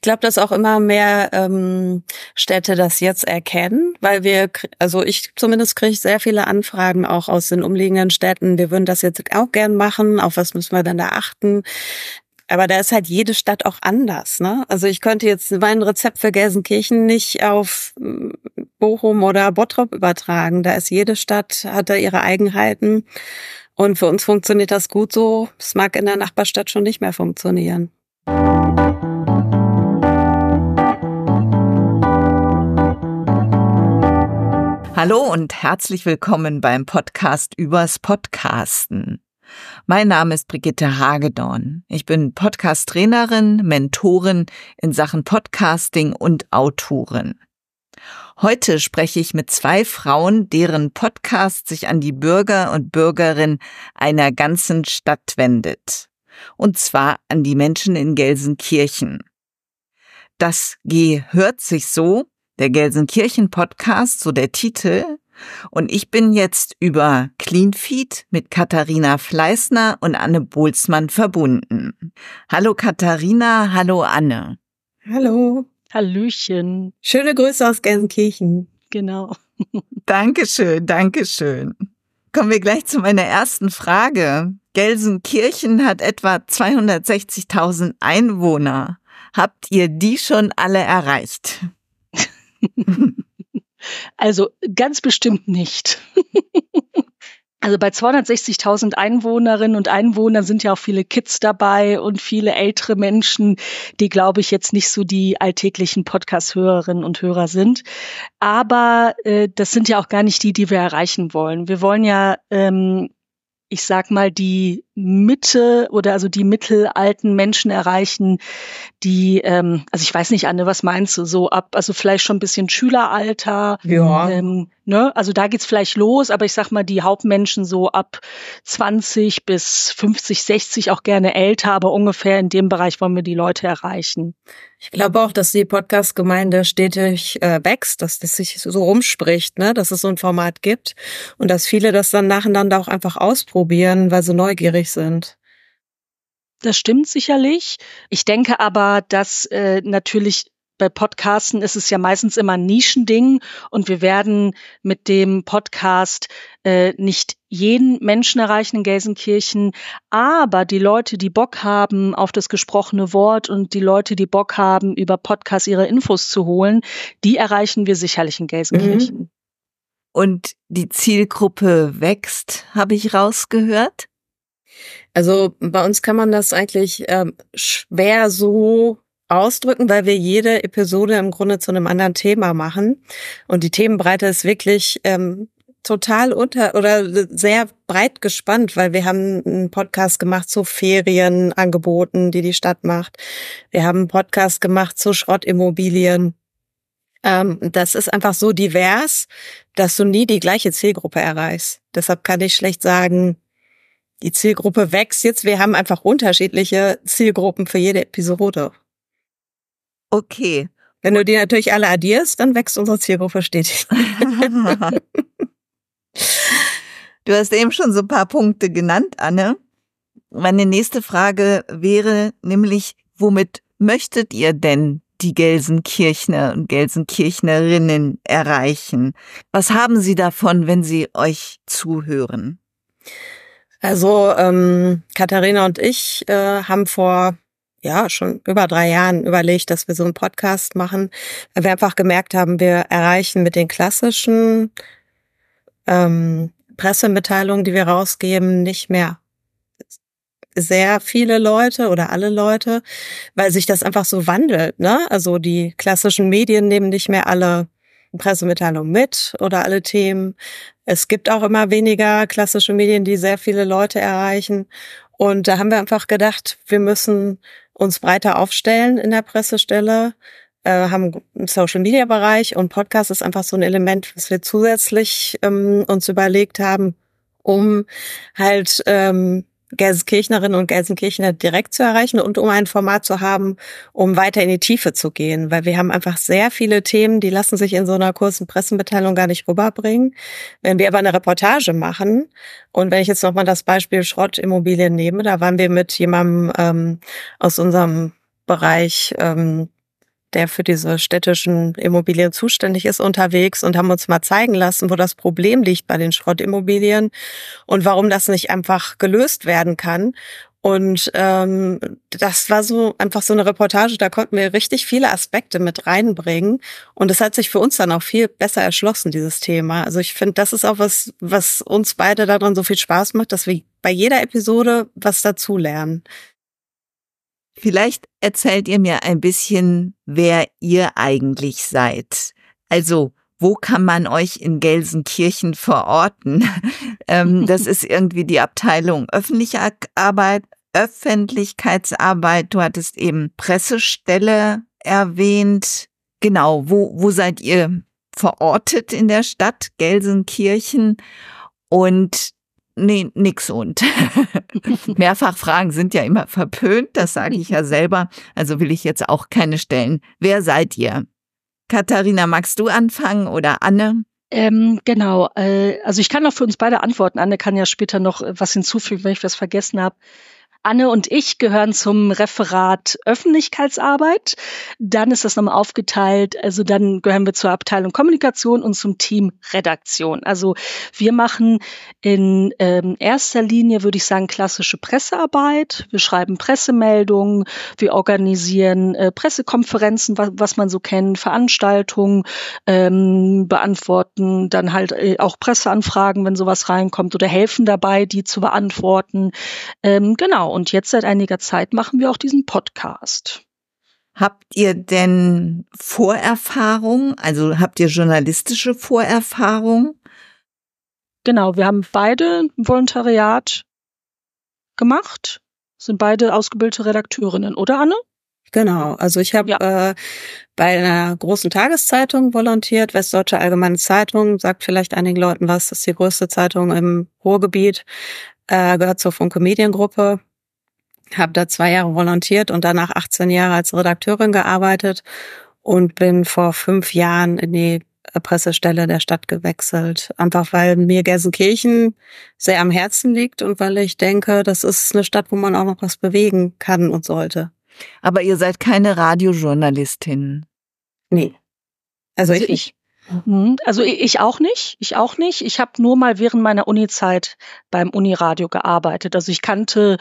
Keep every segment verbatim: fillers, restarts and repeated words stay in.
glaube, dass auch immer mehr ähm, Städte das jetzt erkennen, weil wir, also ich zumindest kriege sehr viele Anfragen auch aus den umliegenden Städten. Wir würden das jetzt auch gern machen. Auf was müssen wir dann da achten? Aber da ist halt jede Stadt auch anders, ne? Also ich könnte jetzt mein Rezept für Gelsenkirchen nicht auf Bochum oder Bottrop übertragen. Da ist jede Stadt, hat da ihre Eigenheiten. Und für uns funktioniert das gut so. Es mag in der Nachbarstadt schon nicht mehr funktionieren. Hallo und herzlich willkommen beim Podcast übers Podcasten. Mein Name ist Brigitte Hagedorn. Ich bin Podcast-Trainerin, Mentorin in Sachen Podcasting und Autorin. Heute spreche ich mit zwei Frauen, deren Podcast sich an die Bürger und Bürgerinnen einer ganzen Stadt wendet. Und zwar an die Menschen in Gelsenkirchen. Das gehört sich so, der Gelsenkirchen-Podcast, so der Titel. Und ich bin jetzt über Cleanfeed mit Katharina Fleißner und Anne Bohlsmann verbunden. Hallo Katharina, hallo Anne. Hallo. Hallöchen. Schöne Grüße aus Gelsenkirchen. Genau. Dankeschön, Dankeschön. Kommen wir gleich zu meiner ersten Frage. Gelsenkirchen hat etwa zweihundertsechzigtausend Einwohner. Habt ihr die schon alle erreicht? Also ganz bestimmt nicht. Also bei zweihundertsechzigtausend Einwohnerinnen und Einwohnern sind ja auch viele Kids dabei und viele ältere Menschen, die, glaube ich, jetzt nicht so die alltäglichen Podcast-Hörerinnen und Hörer sind. Aber äh, das sind ja auch gar nicht die, die wir erreichen wollen. Wir wollen ja, ähm, ich sag mal, die Mitte oder also die mittelalten Menschen erreichen, die, ähm, also ich weiß nicht, Anne, was meinst du, so ab, also vielleicht schon ein bisschen Schüleralter. Ja. Ähm, ne? Also da geht's vielleicht los, aber ich sag mal, die Hauptmenschen so ab zwanzig bis fünfzig, sechzig, auch gerne älter, aber ungefähr in dem Bereich wollen wir die Leute erreichen. Ich glaube auch, dass die Podcast-Gemeinde stetig äh, wächst, dass das sich so rumspricht, ne, dass es so ein Format gibt und dass viele das dann nacheinander auch einfach ausprobieren, weil sie neugierig sind. Das stimmt sicherlich. Ich denke aber, dass äh, natürlich bei Podcasten ist es ja meistens immer ein Nischending und wir werden mit dem Podcast äh, nicht jeden Menschen erreichen in Gelsenkirchen, aber die Leute, die Bock haben auf das gesprochene Wort und die Leute, die Bock haben, über Podcasts ihre Infos zu holen, die erreichen wir sicherlich in Gelsenkirchen. Mhm. Und die Zielgruppe wächst, habe ich rausgehört? Also bei uns kann man das eigentlich ähm, schwer so ausdrücken, weil wir jede Episode im Grunde zu einem anderen Thema machen. Und die Themenbreite ist wirklich ähm, total unter oder sehr breit gespannt, weil wir haben einen Podcast gemacht zu Ferienangeboten, die die Stadt macht. Wir haben einen Podcast gemacht zu Schrottimmobilien. Ähm, das ist einfach so divers, dass du nie die gleiche Zielgruppe erreichst. Deshalb kann ich schlecht sagen, die Zielgruppe wächst jetzt. Wir haben einfach unterschiedliche Zielgruppen für jede Episode. Okay. Wenn du die natürlich alle addierst, dann wächst unsere Zielgruppe stetig. Du hast eben schon so ein paar Punkte genannt, Anne. Meine nächste Frage wäre nämlich, womit möchtet ihr denn die Gelsenkirchner und Gelsenkirchnerinnen erreichen? Was haben sie davon, wenn sie euch zuhören? Also ähm, Katharina und ich äh, haben vor ja schon über drei Jahren überlegt, dass wir so einen Podcast machen, weil wir einfach gemerkt haben, wir erreichen mit den klassischen ähm, Pressemitteilungen, die wir rausgeben, nicht mehr sehr viele Leute oder alle Leute, weil sich das einfach so wandelt, ne? Also die klassischen Medien nehmen nicht mehr alle Pressemitteilungen mit oder alle Themen. Es gibt auch immer weniger klassische Medien, die sehr viele Leute erreichen. Und da haben wir einfach gedacht, wir müssen uns breiter aufstellen in der Pressestelle, äh, haben einen Social-Media-Bereich und Podcast ist einfach so ein Element, was wir zusätzlich ähm, uns überlegt haben, um halt ähm, Gelsenkirchnerinnen und Gelsenkirchner direkt zu erreichen und um ein Format zu haben, um weiter in die Tiefe zu gehen. Weil wir haben einfach sehr viele Themen, die lassen sich in so einer kurzen Pressemitteilung gar nicht rüberbringen. Wenn wir aber eine Reportage machen, und wenn ich jetzt nochmal das Beispiel Schrottimmobilien nehme, da waren wir mit jemandem ähm, aus unserem Bereich ähm, der für diese städtischen Immobilien zuständig ist, unterwegs und haben uns mal zeigen lassen, wo das Problem liegt bei den Schrottimmobilien und warum das nicht einfach gelöst werden kann. Und ähm, das war so einfach so eine Reportage, da konnten wir richtig viele Aspekte mit reinbringen. Und es hat sich für uns dann auch viel besser erschlossen, dieses Thema. Also ich finde, das ist auch was, was uns beide daran so viel Spaß macht, dass wir bei jeder Episode was dazulernen. Vielleicht erzählt ihr mir ein bisschen, wer ihr eigentlich seid. Also, wo kann man euch in Gelsenkirchen verorten? ähm, das ist irgendwie die Abteilung öffentliche Arbeit, Öffentlichkeitsarbeit. Du hattest eben Pressestelle erwähnt. Genau, wo, wo seid ihr verortet in der Stadt Gelsenkirchen? Und nee, nix und. Mehrfachfragen sind ja immer verpönt, das sage ich ja selber. Also will ich jetzt auch keine stellen. Wer seid ihr? Katharina, magst du anfangen oder Anne? Ähm, genau, äh, also ich kann auch für uns beide antworten. Anne kann ja später noch was hinzufügen, wenn ich was vergessen habe. Anne und ich gehören zum Referat Öffentlichkeitsarbeit. Dann ist das nochmal aufgeteilt. Also dann gehören wir zur Abteilung Kommunikation und zum Team Redaktion. Also wir machen in ähm, erster Linie, würde ich sagen, klassische Pressearbeit. Wir schreiben Pressemeldungen, wir organisieren äh, Pressekonferenzen, was, was man so kennt, Veranstaltungen, ähm, beantworten dann halt äh, auch Presseanfragen, wenn sowas reinkommt, oder helfen dabei, die zu beantworten. Ähm, genau. Und jetzt seit einiger Zeit machen wir auch diesen Podcast. Habt ihr denn Vorerfahrung? Also habt ihr journalistische Vorerfahrung? Genau, wir haben beide ein Volontariat gemacht, sind beide ausgebildete Redakteurinnen, oder Anne? Genau, also ich habe ja. äh, bei einer großen Tageszeitung volontiert, Westdeutsche Allgemeine Zeitung, sagt vielleicht einigen Leuten was, das ist die größte Zeitung im Ruhrgebiet, äh, gehört zur Funke Mediengruppe. Habe da zwei Jahre volontiert und danach achtzehn Jahre als Redakteurin gearbeitet und bin vor fünf Jahren in die Pressestelle der Stadt gewechselt. Einfach weil mir Gelsenkirchen sehr am Herzen liegt und weil ich denke, das ist eine Stadt, wo man auch noch was bewegen kann und sollte. Aber ihr seid keine Radiojournalistin. Nee. Also, also ich, ich Also ich auch nicht, ich auch nicht. Ich habe nur mal während meiner Uni-Zeit beim Uniradio gearbeitet. Also ich kannte,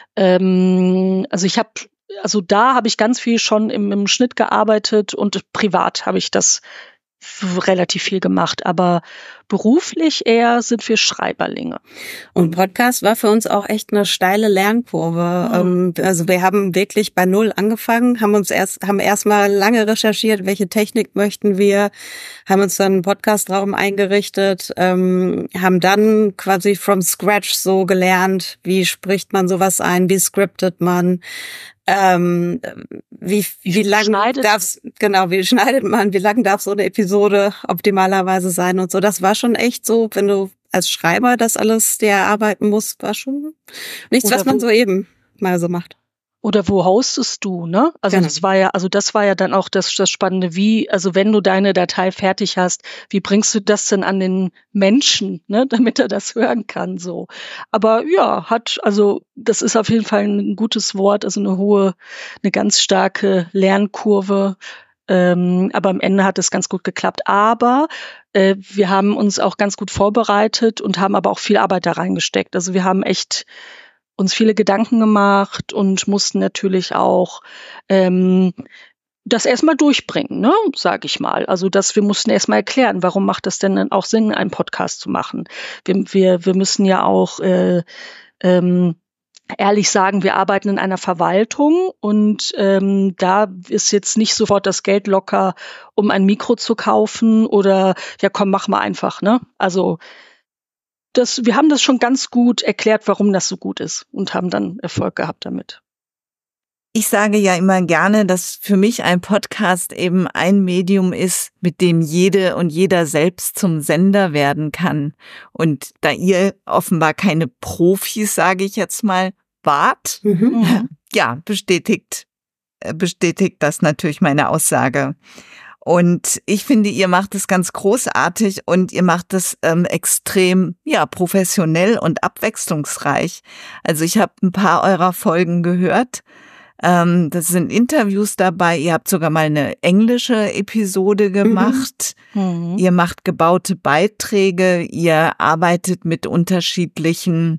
ähm, also ich habe, also da habe ich ganz viel schon im, im Schnitt gearbeitet und privat habe ich das relativ viel gemacht, aber beruflich eher sind wir Schreiberlinge. Und Podcast war für uns auch echt eine steile Lernkurve. Mhm. Also wir haben wirklich bei Null angefangen, haben uns erst, haben erstmal lange recherchiert, welche Technik möchten wir, haben uns dann einen Podcastraum eingerichtet, ähm, haben dann quasi from scratch so gelernt, wie spricht man sowas ein, wie scriptet man, Ähm, wie, wie lang darf's, genau, wie schneidet man, wie lang darf so eine Episode optimalerweise sein und so. Das war schon echt so, wenn du als Schreiber das alles dir erarbeiten musst, war schon nichts, oder was man so eben mal so macht. Oder wo hostest du, ne? Also genau. das war ja, also das war ja dann auch das, das Spannende, wie, also wenn du deine Datei fertig hast, wie bringst du das denn an den Menschen, ne, damit er das hören kann, so. Aber ja, hat, also das ist auf jeden Fall ein gutes Wort, also eine hohe, eine ganz starke Lernkurve. Ähm, aber am Ende hat es ganz gut geklappt. Aber äh, wir haben uns auch ganz gut vorbereitet und haben aber auch viel Arbeit da reingesteckt. Also wir haben echt uns viele Gedanken gemacht und mussten natürlich auch ähm, das erstmal durchbringen, ne, sage ich mal. Also dass wir mussten erstmal erklären, warum macht das denn auch Sinn, einen Podcast zu machen. Wir, wir, wir müssen ja auch äh, ähm, ehrlich sagen, wir arbeiten in einer Verwaltung und ähm, da ist jetzt nicht sofort das Geld locker, um ein Mikro zu kaufen oder ja komm, mach mal einfach, ne? Also Das, wir haben das schon ganz gut erklärt, warum das so gut ist und haben dann Erfolg gehabt damit. Ich sage ja immer gerne, dass für mich ein Podcast eben ein Medium ist, mit dem jede und jeder selbst zum Sender werden kann. Und da ihr offenbar keine Profis, sage ich jetzt mal, wart, mhm. ja, bestätigt, bestätigt das natürlich meine Aussage. Und ich finde, ihr macht es ganz großartig und ihr macht es ähm, extrem, ja, professionell und abwechslungsreich. Also ich habe ein paar eurer Folgen gehört. Ähm, das sind Interviews dabei. Ihr habt sogar mal eine englische Episode gemacht. Mhm. Ihr macht gebaute Beiträge. Ihr arbeitet mit unterschiedlichen,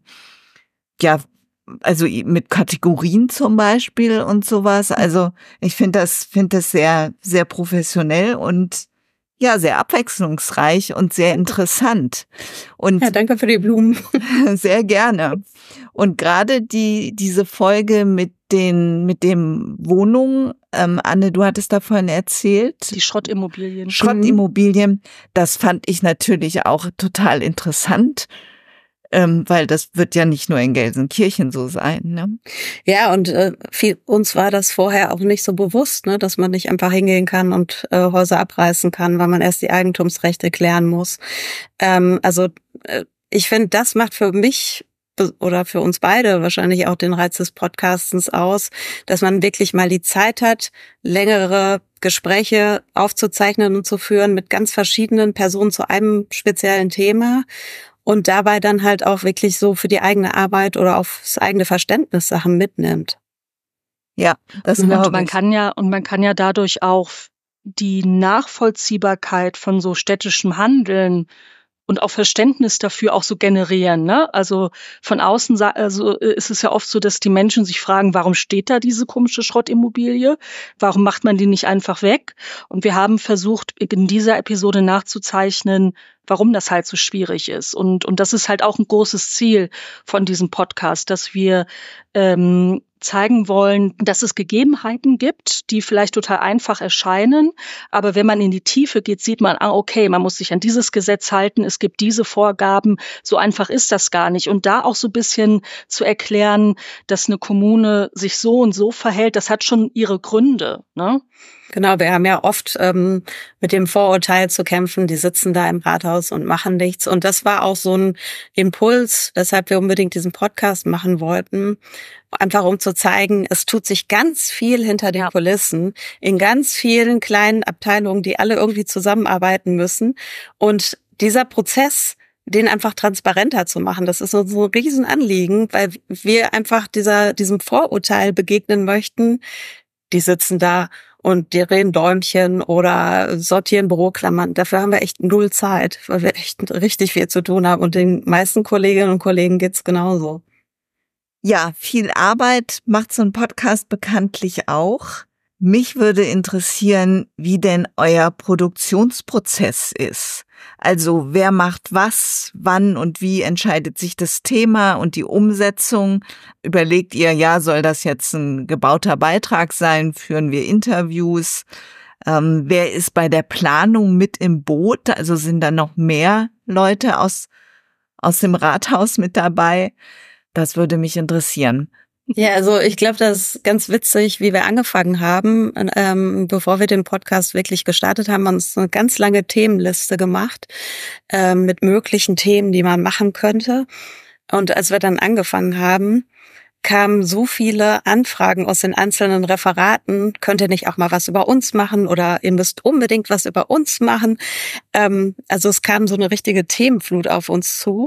ja, also mit Kategorien zum Beispiel und sowas. Also ich finde das, finde das sehr, sehr professionell und ja, sehr abwechslungsreich und sehr interessant. Und ja, danke für die Blumen. Sehr gerne. Und gerade die, diese Folge mit den, mit dem Wohnungen, ähm, Anne, du hattest davon erzählt. Die Schrottimmobilien. Schrottimmobilien, das fand ich natürlich auch total interessant. Ähm, weil das wird ja nicht nur in Gelsenkirchen so sein, ne? Ja, und äh, viel, uns war das vorher auch nicht so bewusst, ne, dass man nicht einfach hingehen kann und äh, Häuser abreißen kann, weil man erst die Eigentumsrechte klären muss. Ähm, also äh, ich finde, das macht für mich oder für uns beide wahrscheinlich auch den Reiz des Podcastens aus, dass man wirklich mal die Zeit hat, längere Gespräche aufzuzeichnen und zu führen mit ganz verschiedenen Personen zu einem speziellen Thema. Und dabei dann halt auch wirklich so für die eigene Arbeit oder aufs eigene Verständnis Sachen mitnimmt. Ja, das und glaube man ich. kann ja und man kann ja dadurch auch die Nachvollziehbarkeit von so städtischem Handeln und auch Verständnis dafür auch so generieren, ne? Also von außen also ist es ja oft so, dass die Menschen sich fragen, warum steht da diese komische Schrottimmobilie? Warum macht man die nicht einfach weg? Und wir haben versucht, in dieser Episode nachzuzeichnen, warum das halt so schwierig ist. Und und das ist halt auch ein großes Ziel von diesem Podcast, dass wir ähm, zeigen wollen, dass es Gegebenheiten gibt, die vielleicht total einfach erscheinen, aber wenn man in die Tiefe geht, sieht man, ah, okay, man muss sich an dieses Gesetz halten, es gibt diese Vorgaben, so einfach ist das gar nicht. Und da auch so ein bisschen zu erklären, dass eine Kommune sich so und so verhält, das hat schon ihre Gründe, ne? Genau, wir haben ja oft ähm, mit dem Vorurteil zu kämpfen, die sitzen da im Rathaus und machen nichts. Und das war auch so ein Impuls, weshalb wir unbedingt diesen Podcast machen wollten, einfach um zu zeigen, es tut sich ganz viel hinter den Kulissen, in ganz vielen kleinen Abteilungen, die alle irgendwie zusammenarbeiten müssen. Und dieser Prozess, den einfach transparenter zu machen, das ist so ein Riesenanliegen, weil wir einfach dieser diesem Vorurteil begegnen möchten, die sitzen da und die drehen Däumchen oder sortieren Büroklammern. Dafür haben wir echt null Zeit, weil wir echt richtig viel zu tun haben. Und den meisten Kolleginnen und Kollegen geht's genauso. Ja, viel Arbeit macht so ein Podcast bekanntlich auch. Mich würde interessieren, wie denn euer Produktionsprozess ist. Also wer macht was, wann und wie entscheidet sich das Thema und die Umsetzung? Überlegt ihr, ja, soll das jetzt ein gebauter Beitrag sein? Führen wir Interviews? Ähm, wer ist bei der Planung mit im Boot? Also sind da noch mehr Leute aus, aus dem Rathaus mit dabei? Das würde mich interessieren. Ja, also ich glaube, das ist ganz witzig, wie wir angefangen haben. Ähm, bevor wir den Podcast wirklich gestartet haben, haben wir uns eine ganz lange Themenliste gemacht ähm, mit möglichen Themen, die man machen könnte. Und als wir dann angefangen haben, kamen so viele Anfragen aus den einzelnen Referaten. Könnt ihr nicht auch mal was über uns machen oder ihr müsst unbedingt was über uns machen? Ähm, also es kam so eine richtige Themenflut auf uns zu.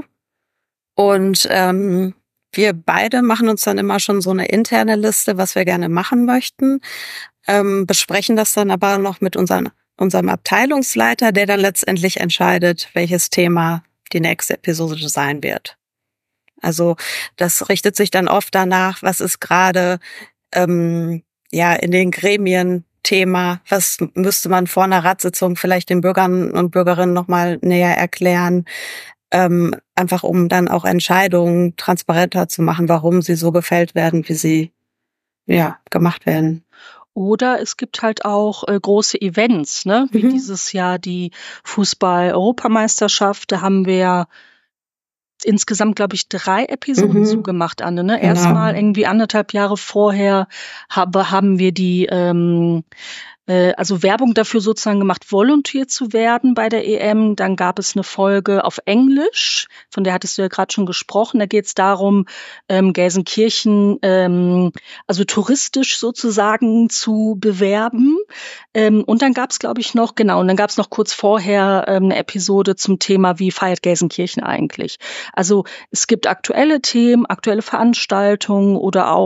Und ähm, wir beide machen uns dann immer schon so eine interne Liste, was wir gerne machen möchten, ähm, besprechen das dann aber noch mit unseren, unserem Abteilungsleiter, der dann letztendlich entscheidet, welches Thema die nächste Episode sein wird. Also das richtet sich dann oft danach, was ist gerade ähm, ja in den Gremien Thema, was müsste man vor einer Ratssitzung vielleicht den Bürgern und Bürgerinnen nochmal näher erklären. Ähm, einfach um dann auch Entscheidungen transparenter zu machen, warum sie so gefällt werden, wie sie ja gemacht werden. Oder es gibt halt auch äh, große Events, ne? Wie mhm. dieses Jahr die Fußball-Europameisterschaft. Da haben wir insgesamt, glaube ich, drei Episoden mhm. zugemacht, Anne. Ne? Genau. Erstmal irgendwie anderthalb Jahre vorher habe, haben wir die ähm, also Werbung dafür sozusagen gemacht, Volunteer zu werden bei der E M. Dann gab es eine Folge auf Englisch, von der hattest du ja gerade schon gesprochen. Da geht es darum, ähm, Gelsenkirchen ähm, also touristisch sozusagen zu bewerben. Ähm, und dann gab es, glaube ich, noch, genau, und dann gab es noch kurz vorher ähm, eine Episode zum Thema, wie feiert Gelsenkirchen eigentlich? Also es gibt aktuelle Themen, aktuelle Veranstaltungen oder auch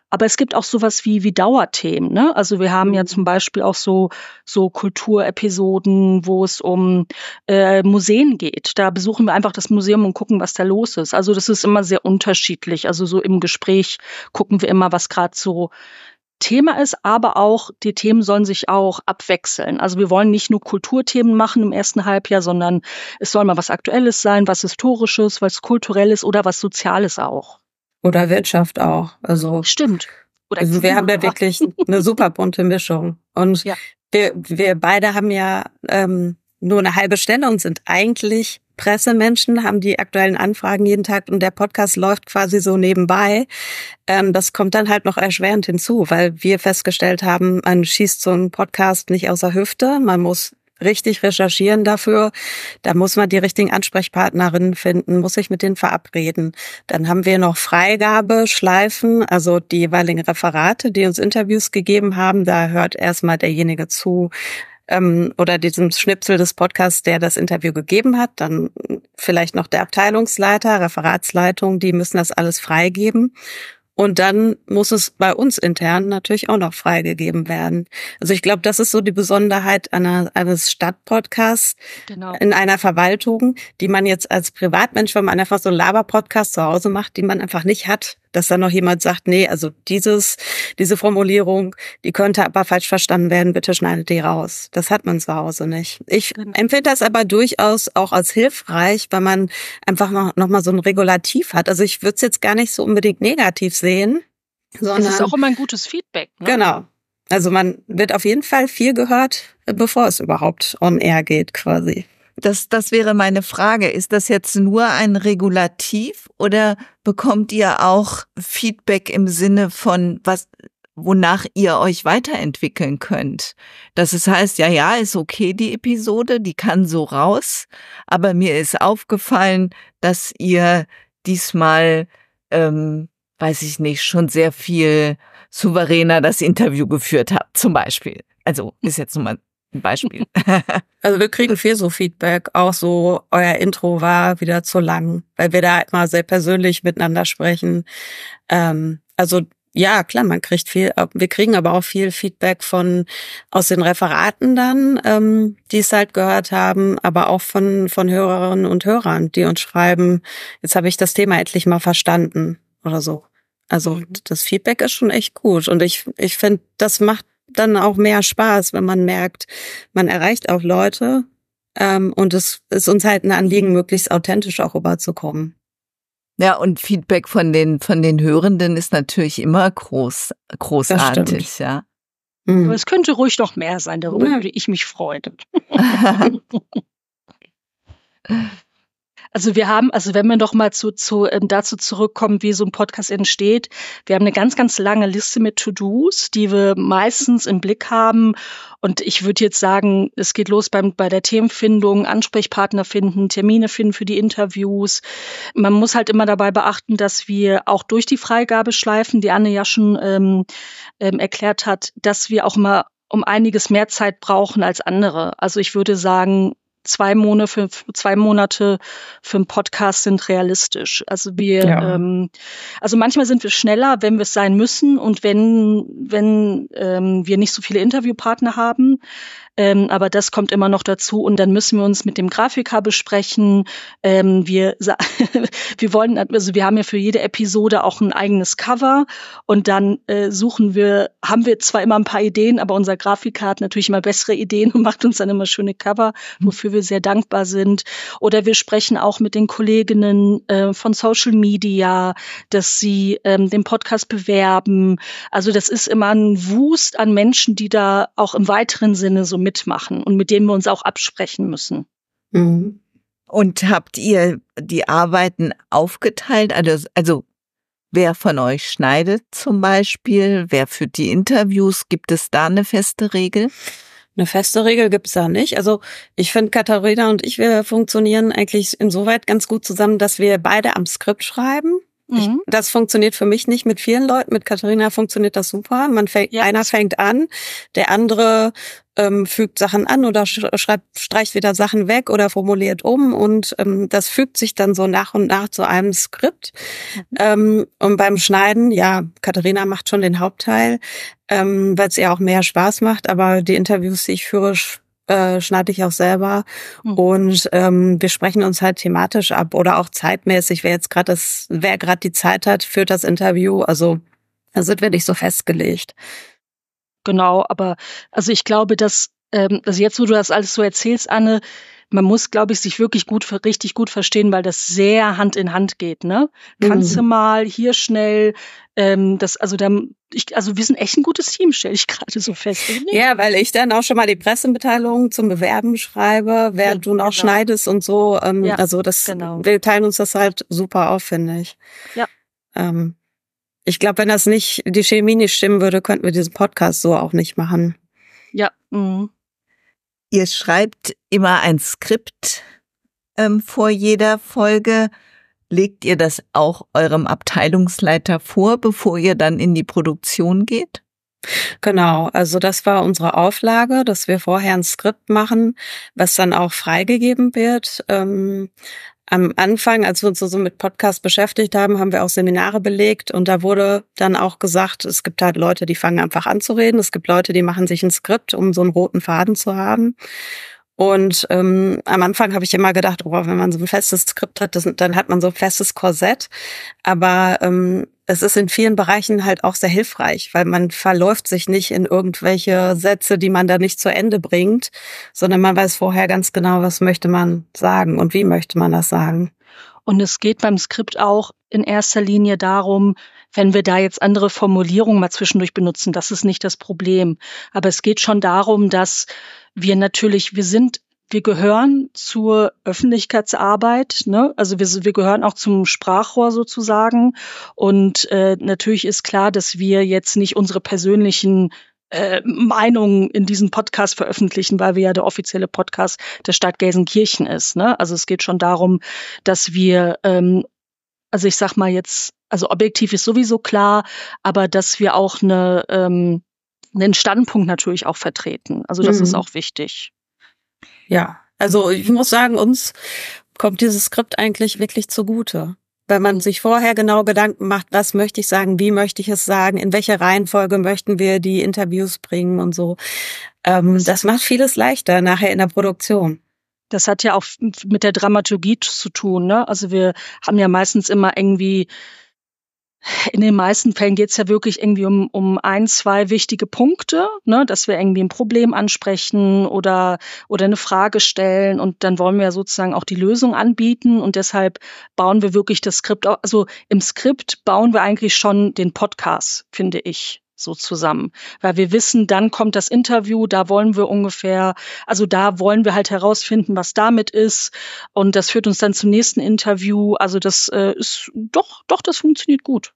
Aber es gibt auch sowas wie, wie Dauerthemen, ne? Also wir haben ja zum Beispiel auch so, so Kulturepisoden, wo es um äh, Museen geht. Da besuchen wir einfach das Museum und gucken, was da los ist. Also das ist immer sehr unterschiedlich. Also so im Gespräch gucken wir immer, was gerade so Thema ist, aber auch die Themen sollen sich auch abwechseln. Also wir wollen nicht nur Kulturthemen machen im ersten Halbjahr, sondern es soll mal was Aktuelles sein, was Historisches, was Kulturelles oder was Soziales auch. Oder Wirtschaft auch. Also stimmt. Oder also wir haben ja wirklich eine super bunte Mischung. Und ja. wir, wir beide haben ja ähm, nur eine halbe Stelle und sind eigentlich Pressemenschen, haben die aktuellen Anfragen jeden Tag und der Podcast läuft quasi so nebenbei. Ähm, das kommt dann halt noch erschwerend hinzu, weil wir festgestellt haben, man schießt so einen Podcast nicht aus der Hüfte, man muss richtig recherchieren dafür, da muss man die richtigen Ansprechpartnerinnen finden, muss sich mit denen verabreden. Dann haben wir noch Freigabeschleifen, also die jeweiligen Referate, die uns Interviews gegeben haben, da hört erstmal derjenige zu, Ähm, oder diesem Schnipsel des Podcasts, der das Interview gegeben hat, dann vielleicht noch der Abteilungsleiter, Referatsleitung, die müssen das alles freigeben. Und dann muss es bei uns intern natürlich auch noch freigegeben werden. Also ich glaube, das ist so die Besonderheit einer, eines Stadtpodcasts genau. in einer Verwaltung, die man jetzt als Privatmensch, wenn man einfach so einen Laber-Podcast zu Hause macht, die man einfach nicht hat. Dass dann noch jemand sagt, nee, also dieses, diese Formulierung, die könnte aber falsch verstanden werden, bitte schneidet die raus. Das hat man zu Hause nicht. Ich genau. empfinde das aber durchaus auch als hilfreich, weil man einfach noch, noch mal so ein Regulativ hat. Also ich würde es jetzt gar nicht so unbedingt negativ sehen. Sondern, das ist auch immer ein gutes Feedback. Ne? Genau. Also man wird auf jeden Fall viel gehört, bevor es überhaupt on air geht quasi. Das, das wäre meine Frage. Ist das jetzt nur ein Regulativ oder bekommt ihr auch Feedback im Sinne von, was, wonach ihr euch weiterentwickeln könnt? Dass es heißt, ja, ja, ist okay, die Episode, die kann so raus, aber mir ist aufgefallen, dass ihr diesmal, ähm, weiß ich nicht, schon sehr viel souveräner das Interview geführt habt, zum Beispiel. Also, ist jetzt nur mal ein Beispiel. Also wir kriegen viel so Feedback, auch so, euer Intro war wieder zu lang, weil wir da halt mal sehr persönlich miteinander sprechen. Ähm, also ja, klar, man kriegt viel, wir kriegen aber auch viel Feedback von aus den Referaten dann, ähm, die es halt gehört haben, aber auch von von Hörerinnen und Hörern, die uns schreiben, jetzt habe ich das Thema endlich mal verstanden oder so. Also das Feedback ist schon echt gut und ich ich finde, das macht dann auch mehr Spaß, wenn man merkt, man erreicht auch Leute ähm, und es ist uns halt ein Anliegen, möglichst authentisch auch rüberzukommen. Ja, und Feedback von den von den Hörenden ist natürlich immer groß großartig, ja. Mhm. Aber es könnte ruhig noch mehr sein, darüber ja. würde ich mich freuen. Also wir haben, also wenn wir doch mal zu, zu ähm, dazu zurückkommen, wie so ein Podcast entsteht, wir haben eine ganz, ganz lange Liste mit To-Dos, die wir meistens im Blick haben. Und ich würde jetzt sagen, es geht los beim, bei der Themenfindung, Ansprechpartner finden, Termine finden für die Interviews. Man muss halt immer dabei beachten, dass wir auch durch die Freigabeschleifen, die Anne ja schon ähm, ähm, erklärt hat, dass wir auch immer um einiges mehr Zeit brauchen als andere. Also ich würde sagen, Zwei Monate für zwei Monate für einen Podcast sind realistisch. Also wir, ja. ähm, also manchmal sind wir schneller, wenn wir es sein müssen und wenn wenn ähm, wir nicht so viele Interviewpartner haben. Ähm, aber das kommt immer noch dazu und dann müssen wir uns mit dem Grafiker besprechen. Ähm, wir wir wollen, also wir haben ja für jede Episode auch ein eigenes Cover und dann äh, suchen wir, haben wir zwar immer ein paar Ideen, aber unser Grafiker hat natürlich immer bessere Ideen und macht uns dann immer schöne Cover, wofür wir sehr dankbar sind. Oder wir sprechen auch mit den Kolleginnen äh, von Social Media, dass sie ähm, den Podcast bewerben. Also das ist immer ein Wust an Menschen, die da auch im weiteren Sinne so mitmachen und mit denen wir uns auch absprechen müssen. Mhm. Und habt ihr die Arbeiten aufgeteilt? Also, also wer von euch schneidet zum Beispiel? Wer führt die Interviews? Gibt es da eine feste Regel? Eine feste Regel gibt's da nicht. Also ich finde, Katharina und ich, wir funktionieren eigentlich insoweit ganz gut zusammen, dass wir beide am Skript schreiben. Ich, das funktioniert für mich nicht mit vielen Leuten. Mit Katharina funktioniert das super. Man fängt, ja. Einer fängt an, der andere ähm, fügt Sachen an oder schreibt, streicht wieder Sachen weg oder formuliert um und ähm, das fügt sich dann so nach und nach zu einem Skript. Mhm. Ähm, und beim Schneiden, ja, Katharina macht schon den Hauptteil, ähm, weil es ihr auch mehr Spaß macht, aber die Interviews, die ich führe, äh, schneide ich auch selber. Mhm. Und ähm, wir sprechen uns halt thematisch ab oder auch zeitmäßig, wer jetzt gerade das, wer gerade die Zeit hat, führt das Interview. Also da sind wir nicht so festgelegt. Genau, aber also ich glaube, dass, ähm, also jetzt, wo du das alles so erzählst, Anne, man muss, glaube ich, sich wirklich gut, richtig gut verstehen, weil das sehr Hand in Hand geht, ne? Mhm. Kannst du mal hier schnell, ähm, das, also da, ich, also wir sind echt ein gutes Team, stelle ich gerade so fest. Ja, weil ich dann auch schon mal die Pressemitteilung zum Bewerben schreibe, während ja, du noch genau. schneidest und so. Ähm, ja, also das, genau. Wir teilen uns das halt super auf, finde ich. Ja. Ähm, Ich glaube, wenn das nicht, die Chemie nicht stimmen würde, könnten wir diesen Podcast so auch nicht machen. Ja. Mhm. Ihr schreibt immer ein Skript ähm, vor jeder Folge. Legt ihr das auch eurem Abteilungsleiter vor, bevor ihr dann in die Produktion geht? Genau, also das war unsere Auflage, dass wir vorher ein Skript machen, was dann auch freigegeben wird. Ähm, Am Anfang, als wir uns so mit Podcast beschäftigt haben, haben wir auch Seminare belegt und da wurde dann auch gesagt, es gibt halt Leute, die fangen einfach an zu reden, es gibt Leute, die machen sich ein Skript, um so einen roten Faden zu haben. Und ähm, am Anfang habe ich immer gedacht, oh, wenn man so ein festes Skript hat, das, dann hat man so ein festes Korsett. Aber ähm, es ist in vielen Bereichen halt auch sehr hilfreich, weil man verläuft sich nicht in irgendwelche Sätze, die man da nicht zu Ende bringt, sondern man weiß vorher ganz genau, was möchte man sagen und wie möchte man das sagen. Und es geht beim Skript auch in erster Linie darum, wenn wir da jetzt andere Formulierungen mal zwischendurch benutzen, das ist nicht das Problem. Aber es geht schon darum, dass wir natürlich, wir sind, wir gehören zur Öffentlichkeitsarbeit, ne? Also wir, wir gehören auch zum Sprachrohr sozusagen. Und äh, natürlich ist klar, dass wir jetzt nicht unsere persönlichen äh, Meinungen in diesem Podcast veröffentlichen, weil wir ja der offizielle Podcast der Stadt Gelsenkirchen ist, ne? Also es geht schon darum, dass wir ähm, also ich sag mal jetzt, also objektiv ist sowieso klar, aber dass wir auch eine, ähm, einen Standpunkt natürlich auch vertreten. Also das mhm. ist auch wichtig. Ja, also ich muss sagen, uns kommt dieses Skript eigentlich wirklich zugute. Weil man sich vorher genau Gedanken macht, was möchte ich sagen, wie möchte ich es sagen, in welche Reihenfolge möchten wir die Interviews bringen und so. Ähm, das macht vieles leichter nachher in der Produktion. Das hat ja auch mit der Dramaturgie zu tun, ne? Also wir haben ja meistens immer irgendwie, in den meisten Fällen geht's ja wirklich irgendwie um, um ein, zwei wichtige Punkte, ne? Dass wir irgendwie ein Problem ansprechen oder, oder eine Frage stellen und dann wollen wir ja sozusagen auch die Lösung anbieten und deshalb bauen wir wirklich das Skript, also im Skript bauen wir eigentlich schon den Podcast, finde ich. So zusammen, weil wir wissen, dann kommt das Interview, da wollen wir ungefähr, also da wollen wir halt herausfinden, was damit ist und das führt uns dann zum nächsten Interview, also das äh, ist, doch, doch, das funktioniert gut.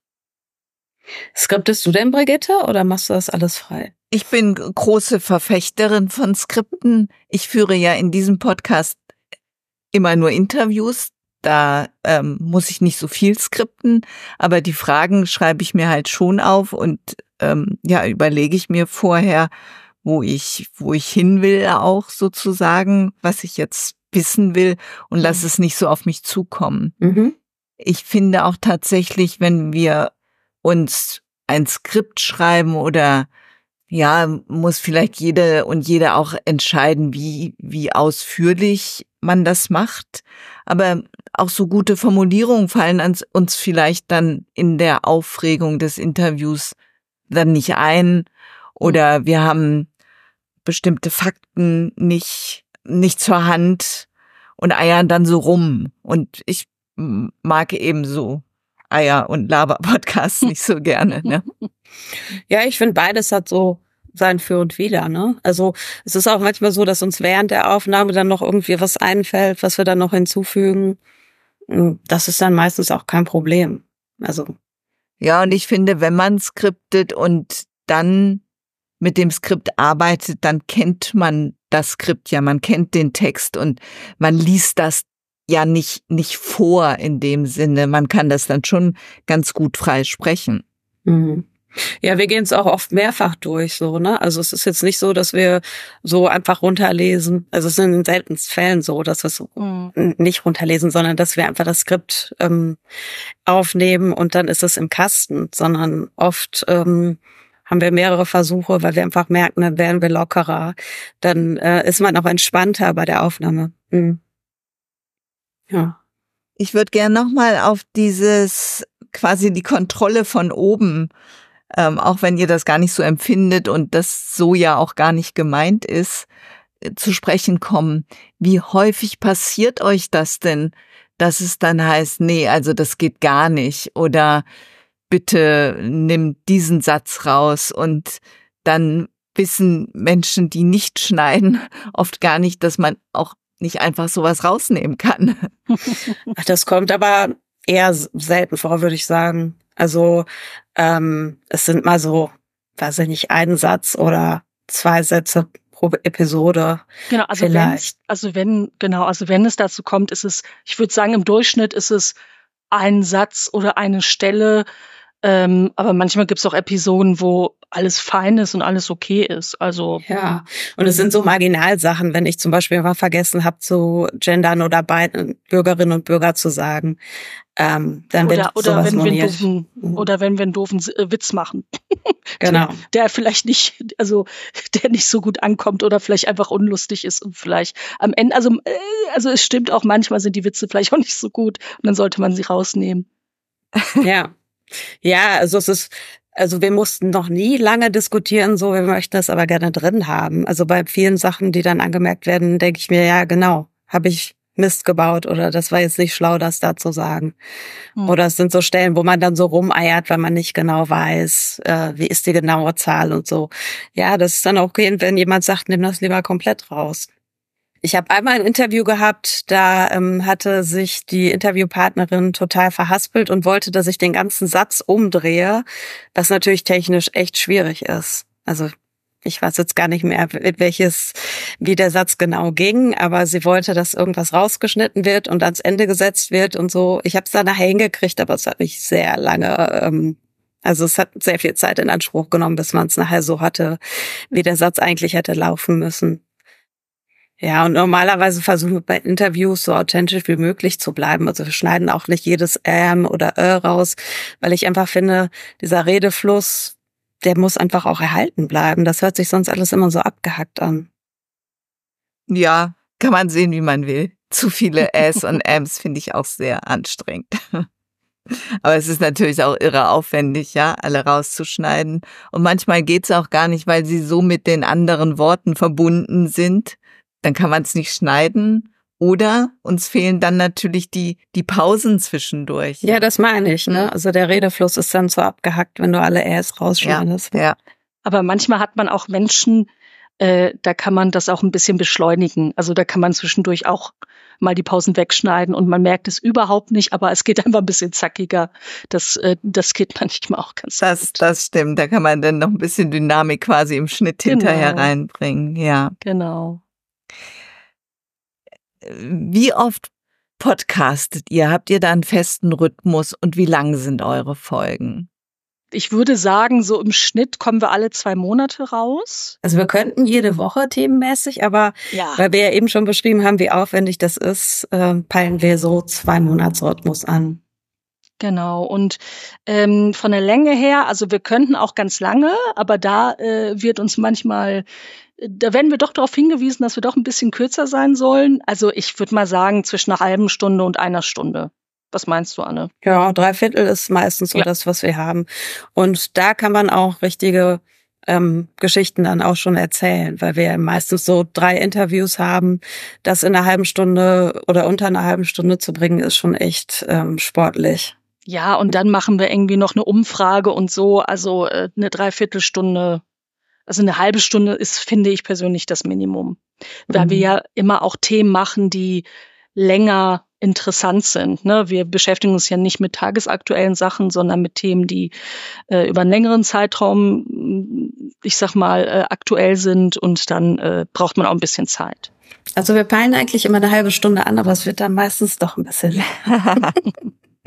Skriptest du denn, Brigitte, oder machst du das alles frei? Ich bin große Verfechterin von Skripten. Ich führe ja in diesem Podcast immer nur Interviews. Da ähm, muss ich nicht so viel skripten, aber die Fragen schreibe ich mir halt schon auf und ähm, ja, überlege ich mir vorher, wo ich wo ich hin will auch sozusagen, was ich jetzt wissen will und lasse es nicht so auf mich zukommen. Mhm. Ich finde auch tatsächlich, wenn wir uns ein Skript schreiben oder ja, muss vielleicht jede und jeder auch entscheiden, wie wie ausführlich man das macht. Aber auch so gute Formulierungen fallen uns vielleicht dann in der Aufregung des Interviews dann nicht ein. Oder wir haben bestimmte Fakten nicht, nicht zur Hand und eiern dann so rum. Und ich mag eben so Eier- und Laber-Podcasts nicht so gerne, ne? Ja, ich finde, beides hat so sein Für und Wider, ne? Also es ist auch manchmal so, dass uns während der Aufnahme dann noch irgendwie was einfällt, was wir dann noch hinzufügen. Das ist dann meistens auch kein Problem. Also ja, und ich finde, wenn man skriptet und dann mit dem Skript arbeitet, dann kennt man das Skript ja, man kennt den Text und man liest das ja nicht nicht vor in dem Sinne. Man kann das dann schon ganz gut frei sprechen. Mhm. Ja, wir gehen es auch oft mehrfach durch, so, ne? Also es ist jetzt nicht so, dass wir so einfach runterlesen. Also es ist in den seltensten Fällen so, dass wir es mhm. nicht runterlesen, sondern dass wir einfach das Skript ähm, aufnehmen und dann ist es im Kasten, sondern oft ähm, haben wir mehrere Versuche, weil wir einfach merken, dann werden wir lockerer. Dann äh, ist man auch entspannter bei der Aufnahme. Mhm. Ja. Ich würde gern nochmal auf dieses quasi die Kontrolle von oben, ähm, auch wenn ihr das gar nicht so empfindet und das so ja auch gar nicht gemeint ist, äh, zu sprechen kommen. Wie häufig passiert euch das denn, dass es dann heißt, nee, also das geht gar nicht oder bitte nimm diesen Satz raus und dann wissen Menschen, die nicht schneiden, oft gar nicht, dass man auch nicht einfach sowas rausnehmen kann. Ach, das kommt aber eher selten vor, würde ich sagen. Also ähm, es sind mal so, weiß ich nicht, ein Satz oder zwei Sätze pro Episode. Genau, also vielleicht. wenn, also wenn, genau, also wenn es dazu kommt, ist es, ich würde sagen, im Durchschnitt ist es ein Satz oder eine Stelle. Ähm, aber manchmal gibt es auch Episoden, wo alles fein ist und alles okay ist. Also ja, und es sind so Marginalsachen, wenn ich zum Beispiel mal vergessen habe zu gendern oder beiden Bürgerinnen und Bürger zu sagen, ähm, dann oder, wird oder sowas wenn wir einen moniert. doofen, oder wenn wir einen doofen Witz machen, genau, der, der vielleicht nicht, also der nicht so gut ankommt oder vielleicht einfach unlustig ist und vielleicht am Ende, also also es stimmt auch, manchmal sind die Witze vielleicht auch nicht so gut und dann sollte man sie rausnehmen. Ja. Ja, also es ist, also wir mussten noch nie lange diskutieren, so, wir möchten das aber gerne drin haben. Also bei vielen Sachen, die dann angemerkt werden, denke ich mir, ja genau, habe ich Mist gebaut oder das war jetzt nicht schlau, das da zu sagen. Hm. Oder es sind so Stellen, wo man dann so rumeiert, weil man nicht genau weiß, äh, wie ist die genaue Zahl und so. Ja, das ist dann auch okay, wenn jemand sagt, nimm das lieber komplett raus. Ich habe einmal ein Interview gehabt, da ähm, hatte sich die Interviewpartnerin total verhaspelt und wollte, dass ich den ganzen Satz umdrehe, was natürlich technisch echt schwierig ist. Also ich weiß jetzt gar nicht mehr, welches, wie der Satz genau ging, aber sie wollte, dass irgendwas rausgeschnitten wird und ans Ende gesetzt wird und so. Ich habe es dann nachher hingekriegt, aber es hat mich sehr lange, ähm, also es hat sehr viel Zeit in Anspruch genommen, bis man es nachher so hatte, wie der Satz eigentlich hätte laufen müssen. Ja, und normalerweise versuchen wir bei Interviews so authentisch wie möglich zu bleiben. Also wir schneiden auch nicht jedes Ähm oder Ö raus, weil ich einfach finde, dieser Redefluss, der muss einfach auch erhalten bleiben. Das hört sich sonst alles immer so abgehackt an. Ja, kann man sehen, wie man will. Zu viele Äs und Äms finde ich auch sehr anstrengend. Aber es ist natürlich auch irre aufwendig, ja, alle rauszuschneiden. Und manchmal geht's auch gar nicht, weil sie so mit den anderen Worten verbunden sind. Dann kann man es nicht schneiden oder uns fehlen dann natürlich die die Pausen zwischendurch. Ja, das meine ich, ne? Also der Redefluss ist dann so abgehackt, wenn du alle Äs rausschneidest. Ja, ja. Aber manchmal hat man auch Menschen, äh, da kann man das auch ein bisschen beschleunigen. Also da kann man zwischendurch auch mal die Pausen wegschneiden und man merkt es überhaupt nicht, aber es geht einfach ein bisschen zackiger. Das, äh, das geht manchmal auch ganz das, gut. Das stimmt, da kann man dann noch ein bisschen Dynamik quasi im Schnitt Genau. hinterher reinbringen, ja. Genau. Wie oft podcastet ihr? Habt ihr da einen festen Rhythmus und wie lang sind eure Folgen? Ich würde sagen, so im Schnitt kommen wir alle zwei Monate raus. Also wir könnten jede Woche themenmäßig, aber ja. weil wir ja eben schon beschrieben haben, wie aufwendig das ist, äh, peilen wir so zwei Monatsrhythmus an. Genau, und ähm, von der Länge her, also wir könnten auch ganz lange, aber da äh, wird uns manchmal, da werden wir doch darauf hingewiesen, dass wir doch ein bisschen kürzer sein sollen. Also ich würde mal sagen, zwischen einer halben Stunde und einer Stunde. Was meinst du, Anne? Ja, drei Viertel ist meistens so ja. das, was wir haben. Und da kann man auch richtige ähm, Geschichten dann auch schon erzählen, weil wir meistens so drei Interviews haben. Das in einer halben Stunde oder unter einer halben Stunde zu bringen, ist schon echt ähm, sportlich. Ja, und dann machen wir irgendwie noch eine Umfrage und so. Also äh, eine Dreiviertelstunde, also eine halbe Stunde ist, finde ich persönlich, das Minimum. Weil mhm. wir ja immer auch Themen machen, die länger interessant sind. Ne? Wir beschäftigen uns ja nicht mit tagesaktuellen Sachen, sondern mit Themen, die äh, über einen längeren Zeitraum, ich sag mal, äh, aktuell sind und dann äh, braucht man auch ein bisschen Zeit. Also wir peilen eigentlich immer eine halbe Stunde an, aber es wird dann meistens doch ein bisschen länger.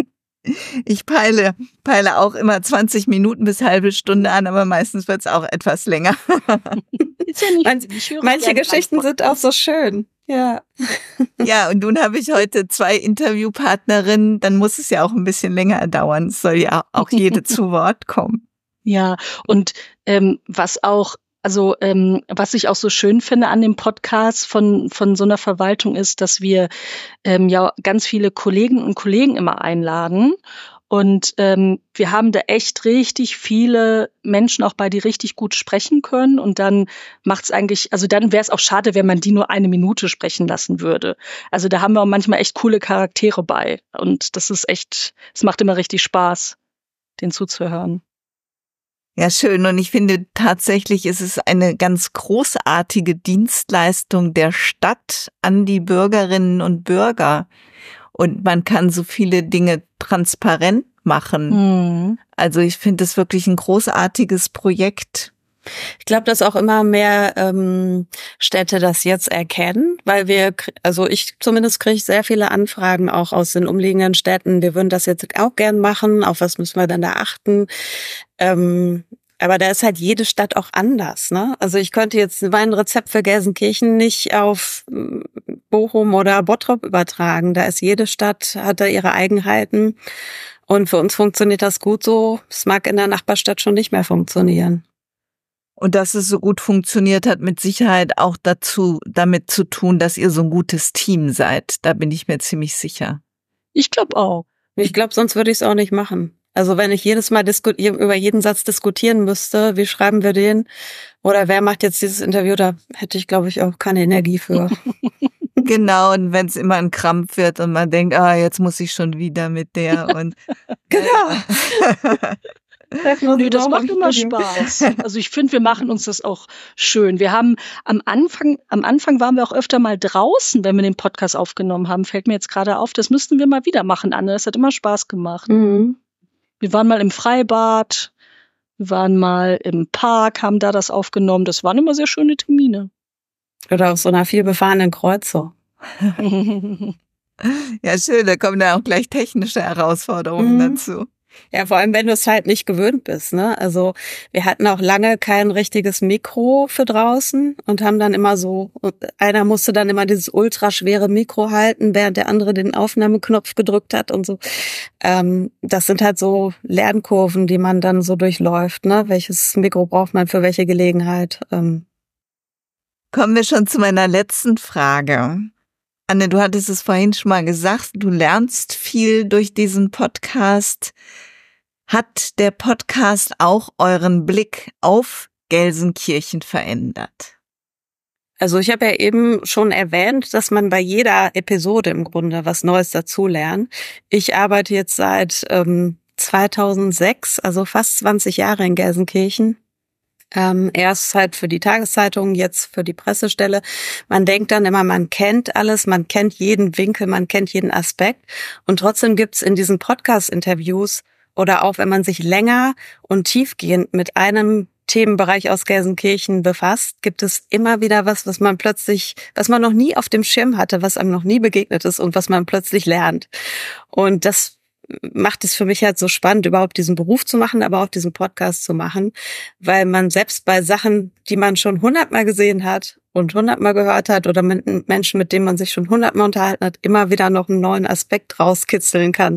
Ich peile, peile auch immer zwanzig Minuten bis halbe Stunde an, aber meistens wird es auch etwas länger. Ist ja nicht, Manch, manche Geschichten sind auch so schön. Ja. Ja, und nun habe ich heute zwei Interviewpartnerinnen, dann muss es ja auch ein bisschen länger dauern. Es soll ja auch jede zu Wort kommen. Ja, und ähm, was auch Also ähm, was ich auch so schön finde an dem Podcast von von so einer Verwaltung ist, dass wir ähm, ja ganz viele Kolleginnen und Kollegen immer einladen. Und ähm, wir haben da echt richtig viele Menschen auch bei, die richtig gut sprechen können. Und dann macht's eigentlich, also dann wäre es auch schade, wenn man die nur eine Minute sprechen lassen würde. Also da haben wir auch manchmal echt coole Charaktere bei. Und das ist echt, es macht immer richtig Spaß, denen zuzuhören. Ja, schön. Und ich finde tatsächlich ist es eine ganz großartige Dienstleistung der Stadt an die Bürgerinnen und Bürger. Und man kann so viele Dinge transparent machen. Mhm. Also ich finde es wirklich ein großartiges Projekt. Ich glaube, dass auch immer mehr ähm, Städte das jetzt erkennen, weil wir, also ich zumindest kriege sehr viele Anfragen auch aus den umliegenden Städten. Wir würden das jetzt auch gern machen. Auf was müssen wir dann da achten? Ähm, aber da ist halt jede Stadt auch anders, ne? Also ich könnte jetzt mein Rezept für Gelsenkirchen nicht auf Bochum oder Bottrop übertragen. Da ist jede Stadt, hat da ihre Eigenheiten. Und für uns funktioniert das gut so. Es mag in der Nachbarstadt schon nicht mehr funktionieren. Und dass es so gut funktioniert, hat mit Sicherheit auch dazu, damit zu tun, dass ihr so ein gutes Team seid. Da bin ich mir ziemlich sicher. Ich glaube auch. Ich glaube, sonst würde ich es auch nicht machen. Also wenn ich jedes Mal disku- über jeden Satz diskutieren müsste, wie schreiben wir den? Oder wer macht jetzt dieses Interview? Da hätte ich, glaube ich, auch keine Energie für. Genau, und wenn es immer ein Krampf wird und man denkt, ah, jetzt muss ich schon wieder mit der und genau. Nö, das macht immer Spaß. Also ich finde, wir machen uns das auch schön. Wir haben am Anfang, am Anfang waren wir auch öfter mal draußen, wenn wir den Podcast aufgenommen haben. Fällt mir jetzt gerade auf, das müssten wir mal wieder machen, Anne. Das hat immer Spaß gemacht. Mhm. Wir waren mal im Freibad, wir waren mal im Park, haben da das aufgenommen. Das waren immer sehr schöne Termine. Oder auf so einer vielbefahrenen Kreuzung. Ja, schön, da kommen dann auch gleich technische Herausforderungen mhm. dazu. Ja, vor allem, wenn du es halt nicht gewöhnt bist, ne? Also wir hatten auch lange kein richtiges Mikro für draußen und haben dann immer so, einer musste dann immer dieses ultraschwere Mikro halten, während der andere den Aufnahmeknopf gedrückt hat und so. Ähm, das sind halt so Lernkurven, die man dann so durchläuft, ne? Welches Mikro braucht man für welche Gelegenheit? Ähm. Kommen wir schon zu meiner letzten Frage. Anne, du hattest es vorhin schon mal gesagt, du lernst viel durch diesen Podcast. Hat der Podcast auch euren Blick auf Gelsenkirchen verändert? Also ich habe ja eben schon erwähnt, dass man bei jeder Episode im Grunde was Neues dazulernt. Ich arbeite jetzt seit ähm, zweitausendsechs, also fast zwanzig Jahre in Gelsenkirchen. Ähm, erst halt für die Tageszeitung, jetzt für die Pressestelle. Man denkt dann immer, man kennt alles, man kennt jeden Winkel, man kennt jeden Aspekt. Und trotzdem gibt's in diesen Podcast-Interviews oder auch, wenn man sich länger und tiefgehend mit einem Themenbereich aus Gelsenkirchen befasst, gibt es immer wieder was, was man plötzlich, was man noch nie auf dem Schirm hatte, was einem noch nie begegnet ist und was man plötzlich lernt. Und das macht es für mich halt so spannend, überhaupt diesen Beruf zu machen, aber auch diesen Podcast zu machen, weil man selbst bei Sachen, die man schon hundertmal gesehen hat und hundertmal gehört hat oder mit Menschen, mit denen man sich schon hundertmal unterhalten hat, immer wieder noch einen neuen Aspekt rauskitzeln kann.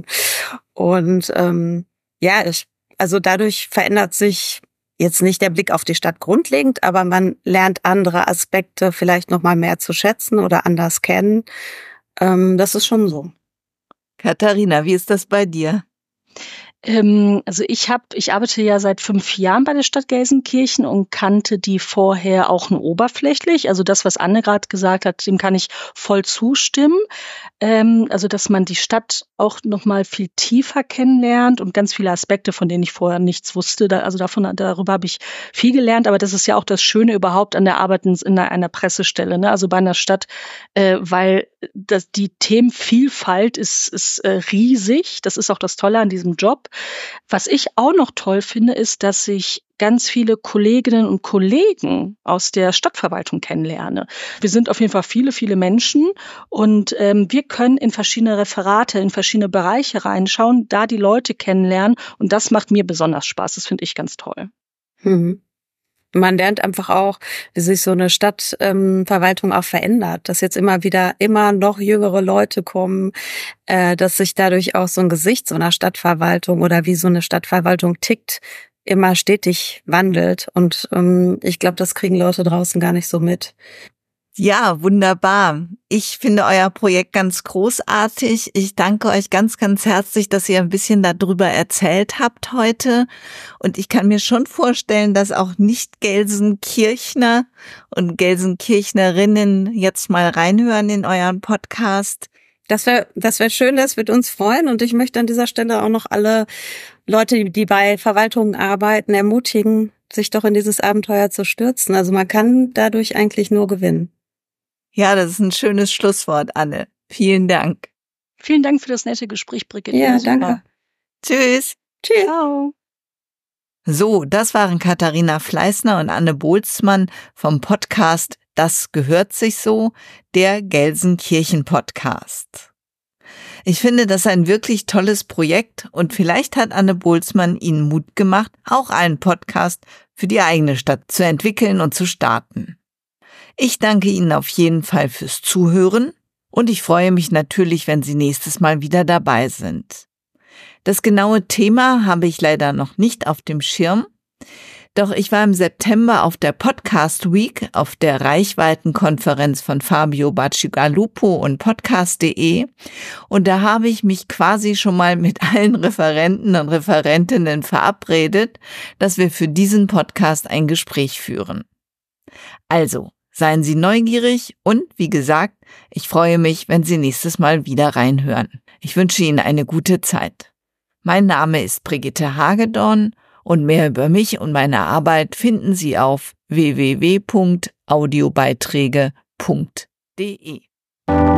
Und ähm, ja, ich, also dadurch verändert sich jetzt nicht der Blick auf die Stadt grundlegend, aber man lernt andere Aspekte vielleicht noch mal mehr zu schätzen oder anders kennen. Ähm, das ist schon so. Katharina, wie ist das bei dir? Ähm, also ich habe, ich arbeite ja seit fünf Jahren bei der Stadt Gelsenkirchen und kannte die vorher auch nur oberflächlich. Also das, was Anne gerade gesagt hat, dem kann ich voll zustimmen. Ähm, also dass man die Stadt auch noch mal viel tiefer kennenlernt und ganz viele Aspekte, von denen ich vorher nichts wusste. Da, also davon, darüber habe ich viel gelernt. Aber das ist ja auch das Schöne überhaupt an der Arbeit in, in einer Pressestelle, ne? Also bei einer Stadt, äh, weil das, die Themenvielfalt ist, ist äh, riesig. Das ist auch das Tolle an diesem Job. Was ich auch noch toll finde, ist, dass ich ganz viele Kolleginnen und Kollegen aus der Stadtverwaltung kennenlerne. Wir sind auf jeden Fall viele, viele Menschen und ähm, wir können in verschiedene Referate, in verschiedene Bereiche reinschauen, da die Leute kennenlernen und das macht mir besonders Spaß. Das finde ich ganz toll. Mhm. Man lernt einfach auch, wie sich so eine Stadtverwaltung ähm, auch verändert, dass jetzt immer wieder immer noch jüngere Leute kommen, äh, dass sich dadurch auch so ein Gesicht so einer Stadtverwaltung oder wie so eine Stadtverwaltung tickt, immer stetig wandelt. Und ähm, ich glaube, das kriegen Leute draußen gar nicht so mit. Ja, wunderbar. Ich finde euer Projekt ganz großartig. Ich danke euch ganz, ganz herzlich, dass ihr ein bisschen darüber erzählt habt heute. Und ich kann mir schon vorstellen, dass auch Nicht-Gelsenkirchner und Gelsenkirchnerinnen jetzt mal reinhören in euren Podcast. Das wäre das wäre schön, das wird uns freuen. Und ich möchte an dieser Stelle auch noch alle Leute, die bei Verwaltungen arbeiten, ermutigen, sich doch in dieses Abenteuer zu stürzen. Also man kann dadurch eigentlich nur gewinnen. Ja, das ist ein schönes Schlusswort, Anne. Vielen Dank. Vielen Dank für das nette Gespräch, Brigitte. Ja, Super. danke. Tschüss. Tschüss. Ciao. So, das waren Katharina Fleißner und Anne Boltzmann vom Podcast Das gehört sich so, der Gelsenkirchen-Podcast. Ich finde das ein wirklich tolles Projekt und vielleicht hat Anne Boltzmann Ihnen Mut gemacht, auch einen Podcast für die eigene Stadt zu entwickeln und zu starten. Ich danke Ihnen auf jeden Fall fürs Zuhören und ich freue mich natürlich, wenn Sie nächstes Mal wieder dabei sind. Das genaue Thema habe ich leider noch nicht auf dem Schirm, doch ich war im September auf der Podcast Week, auf der Reichweitenkonferenz von Fabio Bacigalupo und podcast punkt de und da habe ich mich quasi schon mal mit allen Referenten und Referentinnen verabredet, dass wir für diesen Podcast ein Gespräch führen. Also, seien Sie neugierig und, wie gesagt, ich freue mich, wenn Sie nächstes Mal wieder reinhören. Ich wünsche Ihnen eine gute Zeit. Mein Name ist Brigitte Hagedorn und mehr über mich und meine Arbeit finden Sie auf w w w punkt audiobeiträge punkt de.